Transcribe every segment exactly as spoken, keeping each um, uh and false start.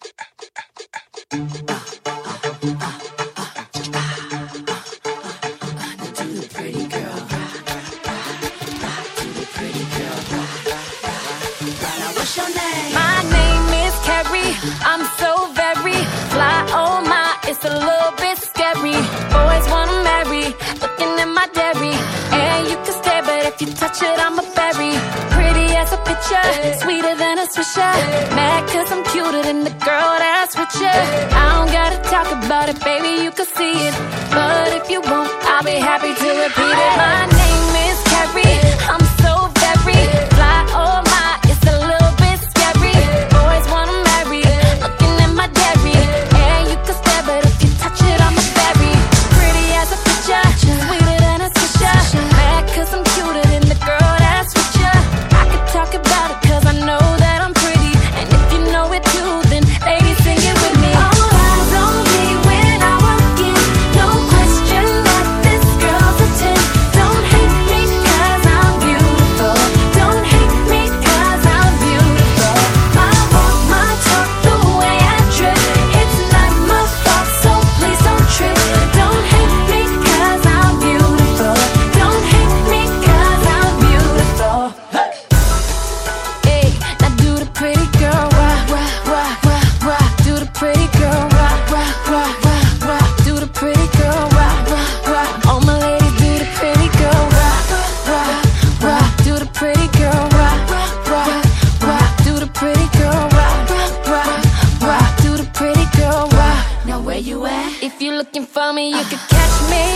I'm so very fly, oh my, it's a little bit scary. Boys wanna marry, looking at my dairy. And you can stare, but if you touch it, I'm a berry. Pretty as a picture, sweeter than a swisher. Mad cause I'm cuter than the girl that's with you. I don't gotta talk about it, baby, you can see it. But if you won't, I'll be happy to repeat it. My name is Carrie, I'm so very fly, oh my, it's a little bit scary. Boys wanna marry, looking at my dairy. And you can stare, but if you touch it, I'm a berry. Pretty as a picture, sweeter than a swisher. Mad cause I'm cuter than the girl that's with you. I could talk about it cause I know that I'm pretty. And if you know it too, then ladies sing it with me. All eyes on me when I walk in. No question that this girl's a ten. Don't hate me cause I'm beautiful. Don't hate me cause I'm beautiful. I walk my talk the way I trip. It's not my fault, so please don't trip. Don't hate me cause I'm beautiful. Don't hate me cause I'm beautiful. Hey, now do the pretty girl rock, rock, rock, rock, rock. Do the pretty girl rock, rock, rock, rock, rock. Do the pretty girl rock, rock, rock. All my ladies do the pretty girl rock, rock, rock. Do the pretty girl rock, rock, rock. Do the pretty girl rock, rock, rock. Do the pretty girl rock. Now where you at? If you're looking for me, you can catch me.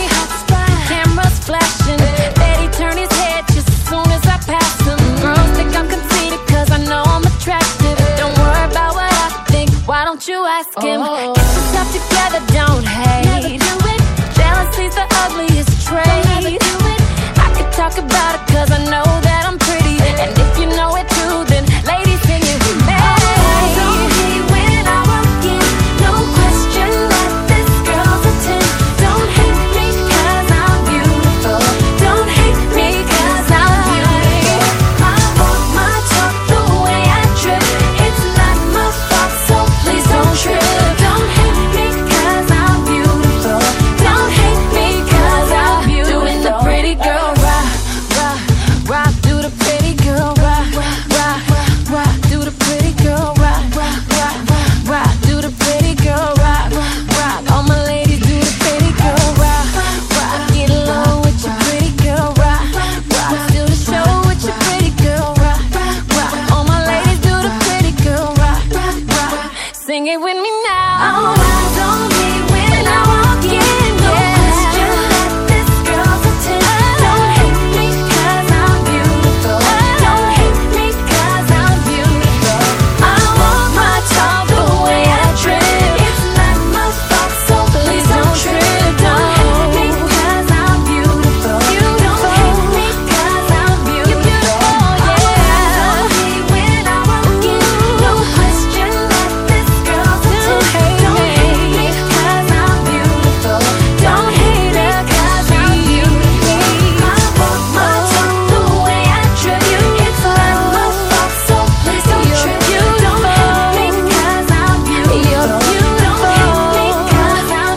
Cameras flashing, Betty turn his head just as soon as I pass him. Girls think I'm conceited cause I know I'm attractive. Don't worry about what I think, why don't you ask him? Oh. Get yourself together, don't hate. Never do it. Jealousy's the ugliest trait. Don't ever do it. I could talk about it cause I know that I'm pretty. And if you know it too, then ladies sing it with me. Eyes on me when I walk in. No question that this girl's a ten. Don't hate me cause I'm beautiful. Don't hate me cause I'm beautiful. I walk my talk the way I trip. It's not my fault, so please don't trip. Don't hate me cause I'm beautiful. Don't hate me cause I'm beautiful. Doing the pretty girl rock, rock, rock. Do the pretty girl rock, rock, rock. Do the pretty girl rock, rock, rock, rock. Do the pretty girl rock, rock. All my ladies do the pretty girl rock, rock. Get along with your pretty girl rock, rock. Do the show with your pretty girl rock, rock. All my ladies do the pretty girl rock, rock. Sing it with me now. All eyes on me when I walk in. No question that this girl's a ten. Don't hate me cause I'm beautiful. Don't hate me cause I'm beautiful. I walk my talk the way I trip. It's not my fault, so please don't trip. Don't hate me cause I'm beautiful. Don't hate me cause I'm beautiful. All eyes on me when I walk in. No question that this girl's a ten. Don't hate me cause I'm beautiful. Don't hate me cause I'm beautiful. I walk my talk the way I trip. It's not my fault, so please don't trip. Don't hate me cause I'm beautiful. Don't hate me cause I'm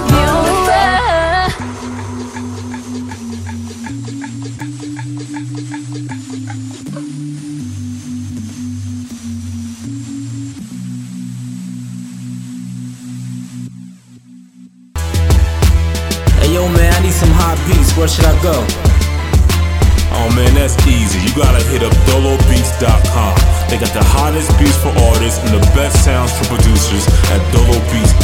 beautiful. Hey yo man, I need some hot beats, where should I go? Oh man, that's easy. You gotta hit up dolo beats dot com. They got the hottest beats for artists and the best sounds for producers at dolo beats